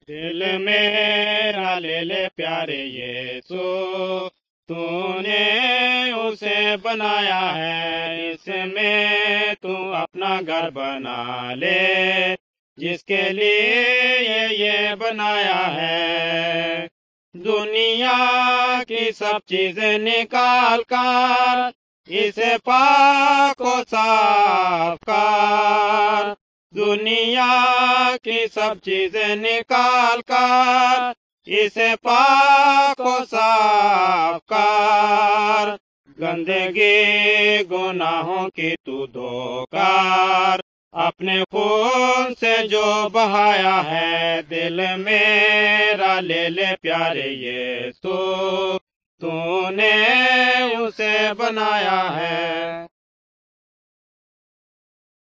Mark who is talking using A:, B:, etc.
A: दिल मेरा ले ले प्यारे यीशु, तूने उसे बनाया है, इसमें तू अपना घर बना ले, जिसके लिए ये बनाया है। दुनिया की सब चीजें निकाल कर इसे पाक और साफ कर, दुनिया की सब चीजें निकाल कर इसे पाक और साफ कर। गंदगी गुनाहों की तू धोकर, अपने खून से जो बहाया है, दिल मेरा ले ले प्यारे यीशु, तूने उसे बनाया है।